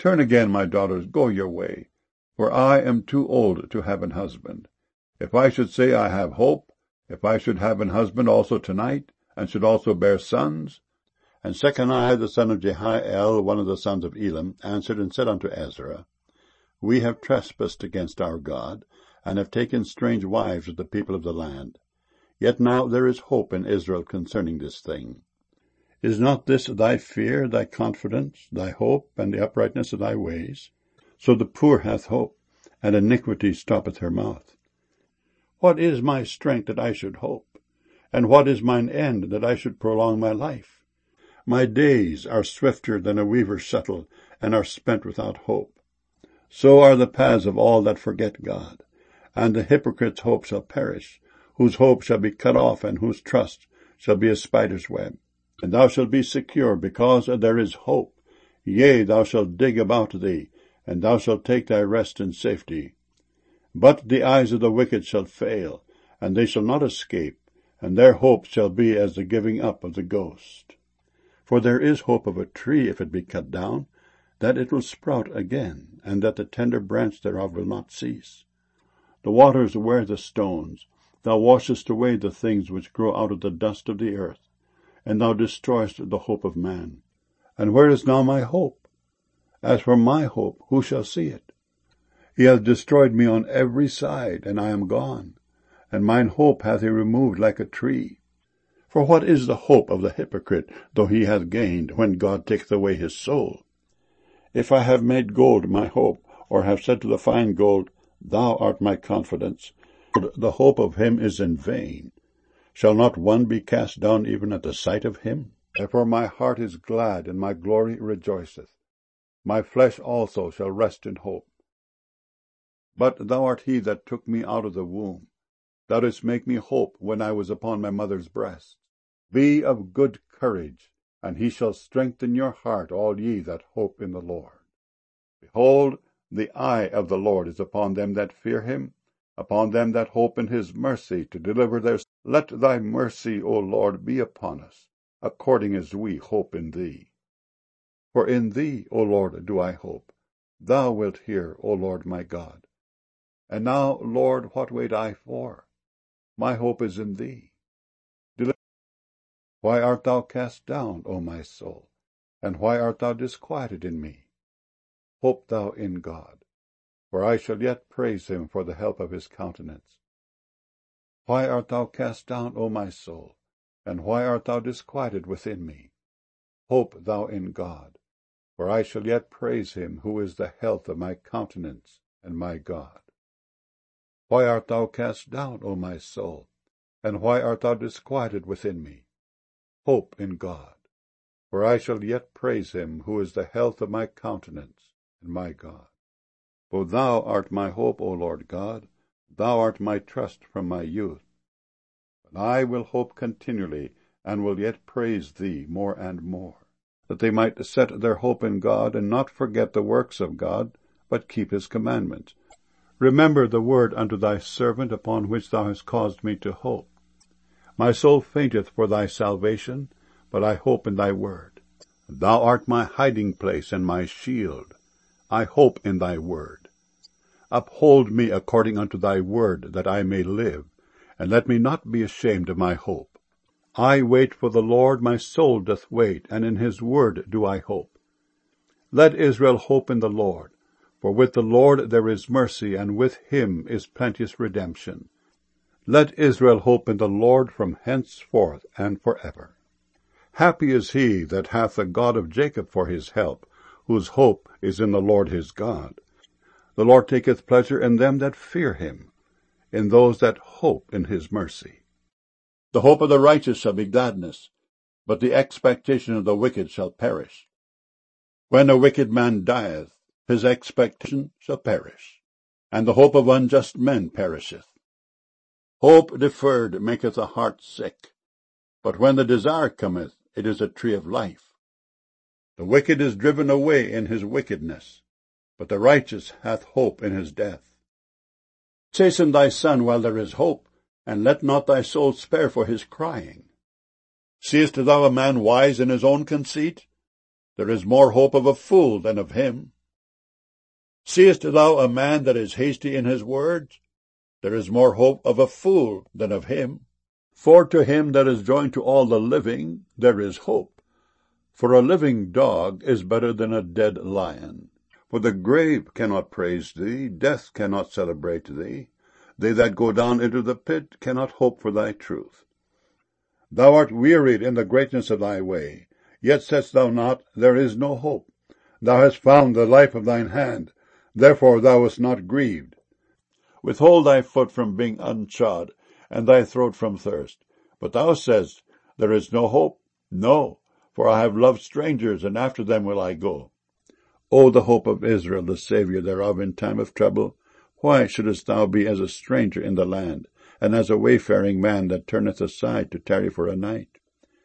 Turn again, my daughters, go your way, for I am too old to have an husband. If I should say I have hope, if I should have an husband also tonight, and should also bear sons. And Shechaniah the son of Jehiel, one of the sons of Elam, answered and said unto Ezra, We have trespassed against our God, and have taken strange wives of the people of the land. Yet now there is hope in Israel concerning this thing. Is not this thy fear, thy confidence, thy hope, and the uprightness of thy ways? So the poor hath hope, and iniquity stoppeth her mouth. What is my strength that I should hope? And what is mine end that I should prolong my life? My days are swifter than a weaver's shuttle, and are spent without hope. So are the paths of all that forget God, and the hypocrite's hope shall perish, whose hope shall be cut off, and whose trust shall be a spider's web. And thou shalt be secure, because there is hope. Yea, thou shalt dig about thee, and thou shalt take thy rest in safety. But the eyes of the wicked shall fail, and they shall not escape, and their hope shall be as the giving up of the ghost. For there is hope of a tree, if it be cut down, that it will sprout again, and that the tender branch thereof will not cease. The waters wear the stones. Thou washest away the things which grow out of the dust of the earth, and thou destroyest the hope of man. And where is now my hope? As for my hope, who shall see it? He hath destroyed me on every side, and I am gone, and mine hope hath he removed like a tree. For what is the hope of the hypocrite, though he hath gained, when God taketh away his soul? If I have made gold my hope, or have said to the fine gold, Thou art my confidence, the hope of him is in vain. Shall not one be cast down even at the sight of him? Therefore my heart is glad, and my glory rejoiceth. My flesh also shall rest in hope. But thou art he that took me out of the womb. Thou didst make me hope when I was upon my mother's breast. Be of good courage, and he shall strengthen your heart, all ye that hope in the Lord. Behold, the eye of the Lord is upon them that fear him, upon them that hope in his mercy, to deliver their. Let thy mercy, O Lord, be upon us, according as we hope in thee. For in thee, O Lord, do I hope. Thou wilt hear, O Lord my God. And now, Lord, what wait I for? My hope is in thee. Why art thou cast down, O my soul? And why art thou disquieted in me? Hope thou in God, for I shall yet praise him for the help of his countenance. Why art thou cast down, O my soul? And why art thou disquieted within me? Hope thou in God, for I shall yet praise him, who is the health of my countenance and my God. Why art thou cast down, O my soul? And why art thou disquieted within me? Hope in God, for I shall yet praise him, who is the health of my countenance and my God. For thou art my hope, O Lord God, thou art my trust from my youth. But I will hope continually, and will yet praise thee more and more, that they might set their hope in God, and not forget the works of God, but keep his commandments. Remember the word unto thy servant, upon which thou hast caused me to hope. My soul fainteth for thy salvation, but I hope in thy word. Thou art my hiding place and my shield. I hope in thy word. Uphold me according unto thy word, that I may live, and let me not be ashamed of my hope. I wait for the Lord, my soul doth wait, and in his word do I hope. Let Israel hope in the Lord, for with the Lord there is mercy, and with him is plenteous redemption. Let Israel hope in the Lord from henceforth and forever. Happy is he that hath the God of Jacob for his help, whose hope is in the Lord his God. The Lord taketh pleasure in them that fear him, in those that hope in his mercy. The hope of the righteous shall be gladness, but the expectation of the wicked shall perish. When a wicked man dieth, his expectation shall perish, and the hope of unjust men perisheth. Hope deferred maketh the heart sick, but when the desire cometh, it is a tree of life. The wicked is driven away in his wickedness, but the righteous hath hope in his death. Chasten thy son while there is hope, and let not thy soul spare for his crying. Seest thou a man wise in his own conceit? There is more hope of a fool than of him. Seest thou a man that is hasty in his words? There is more hope of a fool than of him. For to him that is joined to all the living there is hope. For a living dog is better than a dead lion. For the grave cannot praise thee, death cannot celebrate thee. They that go down into the pit cannot hope for thy truth. Thou art wearied in the greatness of thy way, yet saidst thou not, there is no hope. Thou hast found the life of thine hand, therefore thou wast not grieved. Withhold thy foot from being unshod, and thy throat from thirst. But thou saidst, there is no hope. No, for I have loved strangers, and after them will I go. O the hope of Israel, the Saviour thereof in time of trouble, why shouldest thou be as a stranger in the land, and as a wayfaring man that turneth aside to tarry for a night?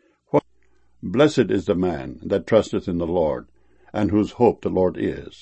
Blessed is the man that trusteth in the Lord, and whose hope the Lord is.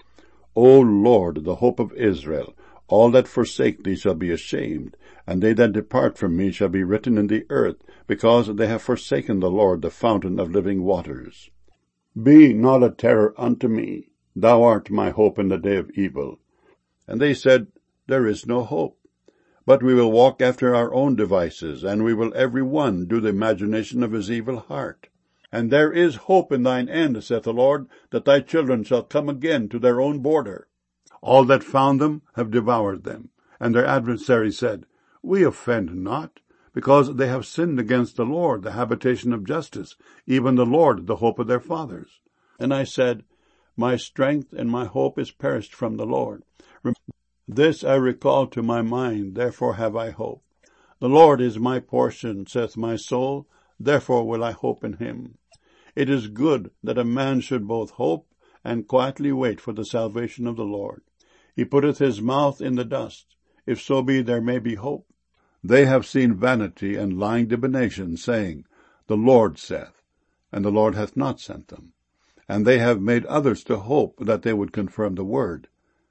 O Lord, the hope of Israel, all that forsake thee shall be ashamed, and they that depart from me shall be written in the earth, because they have forsaken the Lord, the fountain of living waters. Be not a terror unto me, thou art my hope in the day of evil. And they said, there is no hope. But we will walk after our own devices, and we will every one do the imagination of his evil heart. And there is hope in thine end, saith the Lord, that thy children shall come again to their own border. All that found them have devoured them, and their adversaries said, we offend not, because they have sinned against the Lord, the habitation of justice, even the Lord, the hope of their fathers. And I said, my strength and my hope is perished from the Lord. This I recall to my mind, therefore have I hope. The Lord is my portion, saith my soul, therefore will I hope in him. It is good that a man should both hope and quietly wait for the salvation of the Lord. He putteth his mouth in the dust, if so be there may be hope. They have seen vanity and lying divination, saying, the Lord saith, and the Lord hath not sent them. And they have made others to hope that they would confirm the word.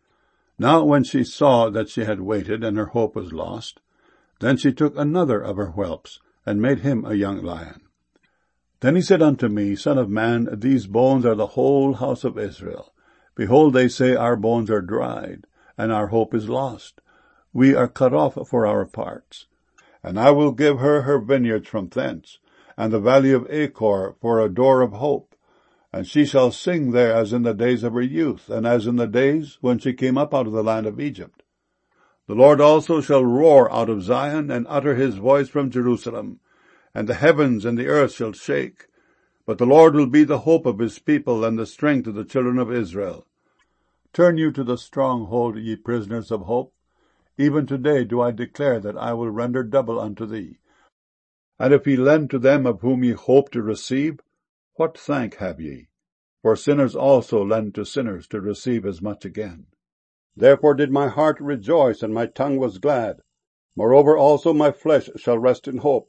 Now when she saw that she had waited, and her hope was lost, then she took another of her whelps, and made him a young lion. Then he said unto me, Son of man, these bones are the whole house of Israel. Behold, they say, our bones are dried, and our hope is lost. We are cut off for our parts. And I will give her her vineyards from thence, and the valley of Achor for a door of hope. And she shall sing there as in the days of her youth, and as in the days when she came up out of the land of Egypt. The Lord also shall roar out of Zion, and utter his voice from Jerusalem, and the heavens and the earth shall shake. But the Lord will be the hope of his people, and the strength of the children of Israel. Turn you to the stronghold, ye prisoners of hope. Even today do I declare that I will render double unto thee. And if ye lend to them of whom ye hope to receive, what thank have ye? For sinners also lend to sinners to receive as much again. Therefore did my heart rejoice, and my tongue was glad. Moreover also my flesh shall rest in hope.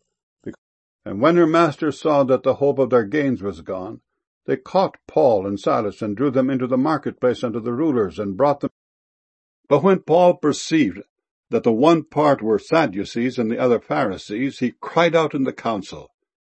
And when her masters saw that the hope of their gains was gone, they caught Paul and Silas, and drew them into the marketplace unto the rulers, and brought them. But when Paul perceived that the one part were Sadducees and the other Pharisees, he cried out in the council,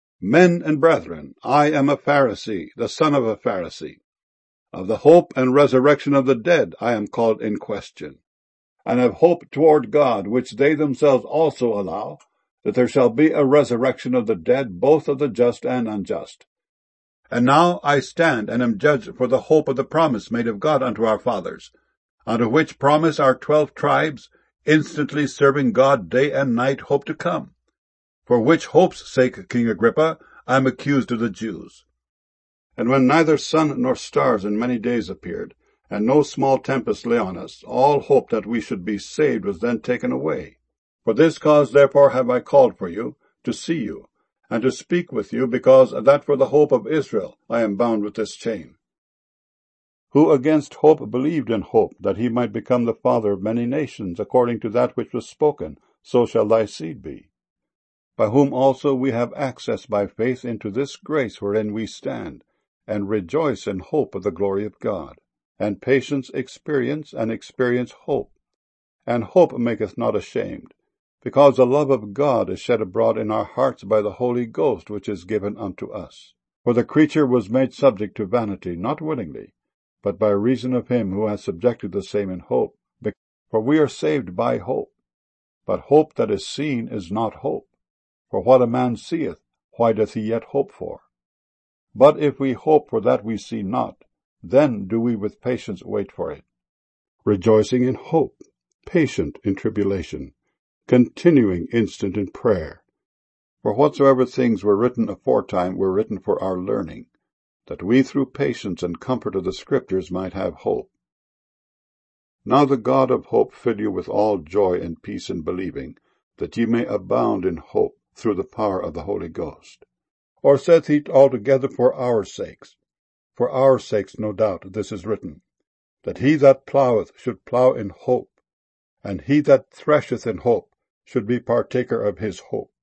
Men and brethren, I am a Pharisee, the son of a Pharisee. Of the hope and resurrection of the dead I am called in question, and have hope toward God, which they themselves also allow, that there shall be a resurrection of the dead, both of the just and unjust. And now I stand and am judged for the hope of the promise made of God unto our fathers, unto which promise our 12 tribes, instantly serving God day and night, hope to come. For which hope's sake, King Agrippa, I am accused of the Jews. And when neither sun nor stars in many days appeared, and no small tempest lay on us, all hope that we should be saved was then taken away. For this cause therefore have I called for you, to see you, and to speak with you, because that for the hope of Israel I am bound with this chain. Who against hope believed in hope, that he might become the father of many nations, according to that which was spoken, so shall thy seed be. By whom also we have access by faith into this grace wherein we stand, and rejoice in hope of the glory of God. And patience experience, and experience hope. And hope maketh not ashamed, because the love of God is shed abroad in our hearts by the Holy Ghost, which is given unto us. For the creature was made subject to vanity, not willingly, but by reason of him who has subjected the same in hope. For we are saved by hope. But hope that is seen is not hope. For what a man seeth, why doth he yet hope for? But if we hope for that we see not, then do we with patience wait for it. Rejoicing in hope, patient in tribulation, continuing instant in prayer. For whatsoever things were written aforetime were written for our learning, that we through patience and comfort of the Scriptures might have hope. Now the God of hope fill you with all joy and peace in believing, that ye may abound in hope through the power of the Holy Ghost. Or saith he altogether for our sakes? For our sakes, no doubt, this is written, that he that ploweth should plow in hope, and he that thresheth in hope should be partaker of his hope.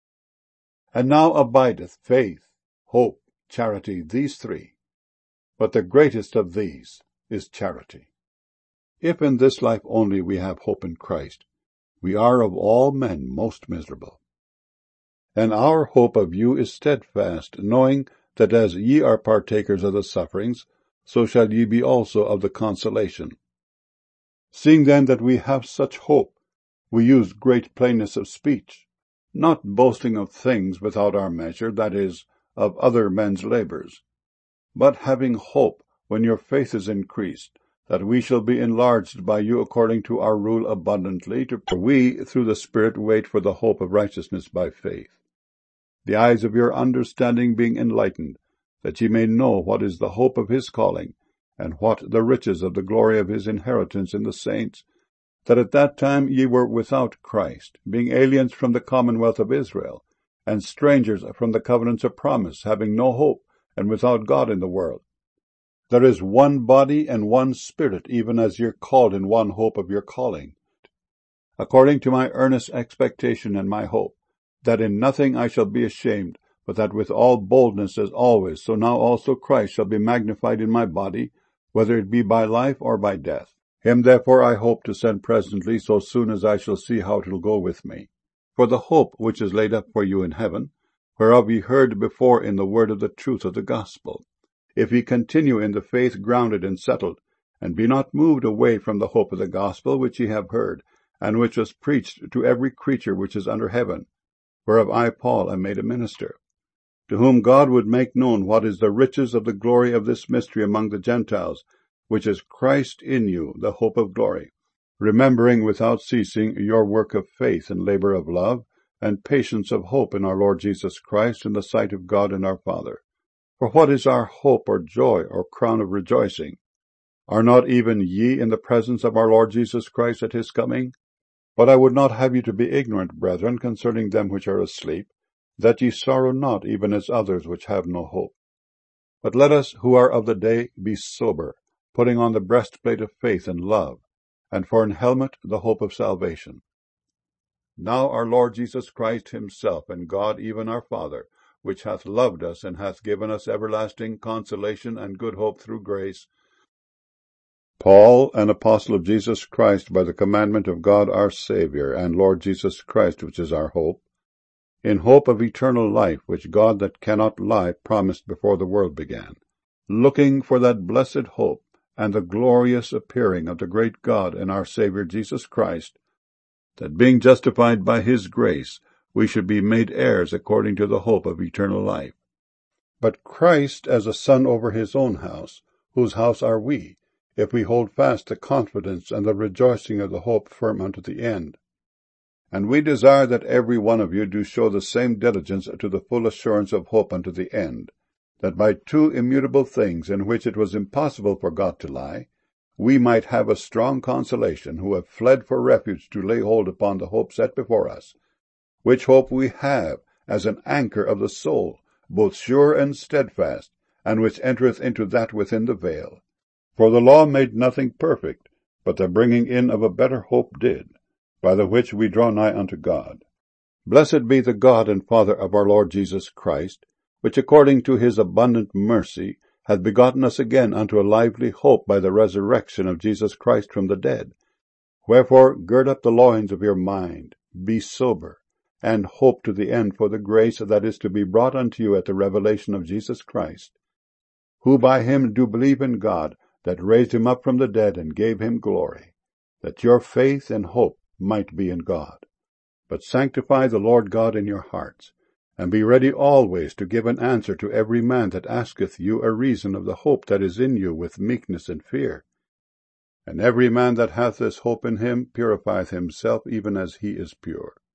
And now abideth faith, hope, charity, these three, but the greatest of these is charity. If in this life only we have hope in Christ, we are of all men most miserable. And our hope of you is steadfast, knowing that as ye are partakers of the sufferings, so shall ye be also of the consolation. Seeing then that we have such hope, we use great plainness of speech, not boasting of things without our measure, that is, of other men's labors, but having hope, when your faith is increased, that we shall be enlarged by you according to our rule abundantly, for we through the Spirit wait for the hope of righteousness by faith. The eyes of your understanding being enlightened, that ye may know what is the hope of his calling, and what the riches of the glory of his inheritance in the saints, that at that time ye were without Christ, being aliens from the commonwealth of Israel, and strangers from the covenants of promise, having no hope, and without God in the world. There is one body and one Spirit, even as ye are called in one hope of your calling. According to my earnest expectation and my hope, that in nothing I shall be ashamed, but that with all boldness as always, so now also Christ shall be magnified in my body, whether it be by life or by death. Him therefore I hope to send presently, so soon as I shall see how it will go with me. For the hope which is laid up for you in heaven, whereof ye heard before in the word of the truth of the gospel, if ye continue in the faith grounded and settled, and be not moved away from the hope of the gospel which ye have heard, and which was preached to every creature which is under heaven, whereof I, Paul, am made a minister, to whom God would make known what is the riches of the glory of this mystery among the Gentiles, which is Christ in you, the hope of glory, remembering without ceasing your work of faith and labor of love, and patience of hope in our Lord Jesus Christ in the sight of God and our Father. For what is our hope or joy or crown of rejoicing? Are not even ye in the presence of our Lord Jesus Christ at his coming? But I would not have you to be ignorant, brethren, concerning them which are asleep, that ye sorrow not, even as others which have no hope. But let us who are of the day be sober, putting on the breastplate of faith and love, and for an helmet the hope of salvation. Now our Lord Jesus Christ himself, and God even our Father, which hath loved us, and hath given us everlasting consolation and good hope through grace, Paul, an apostle of Jesus Christ, by the commandment of God our Saviour, and Lord Jesus Christ, which is our hope, in hope of eternal life, which God that cannot lie promised before the world began, looking for that blessed hope, and the glorious appearing of the great God and our Saviour Jesus Christ, that being justified by his grace, we should be made heirs according to the hope of eternal life. But Christ as a son over his own house, whose house are we, if we hold fast the confidence and the rejoicing of the hope firm unto the end. And we desire that every one of you do show the same diligence to the full assurance of hope unto the end, that by two immutable things in which it was impossible for God to lie, we might have a strong consolation, who have fled for refuge to lay hold upon the hope set before us, which hope we have as an anchor of the soul, both sure and steadfast, and which entereth into that within the veil. For the law made nothing perfect, but the bringing in of a better hope did, by the which we draw nigh unto God. Blessed be the God and Father of our Lord Jesus Christ, which according to his abundant mercy hath begotten us again unto a lively hope by the resurrection of Jesus Christ from the dead. Wherefore gird up the loins of your mind, be sober, and hope to the end for the grace that is to be brought unto you at the revelation of Jesus Christ, who by him do believe in God, that raised him up from the dead and gave him glory, that your faith and hope might be in God. But sanctify the Lord God in your hearts, and be ready always to give an answer to every man that asketh you a reason of the hope that is in you with meekness and fear. And every man that hath this hope in him purifieth himself even as he is pure.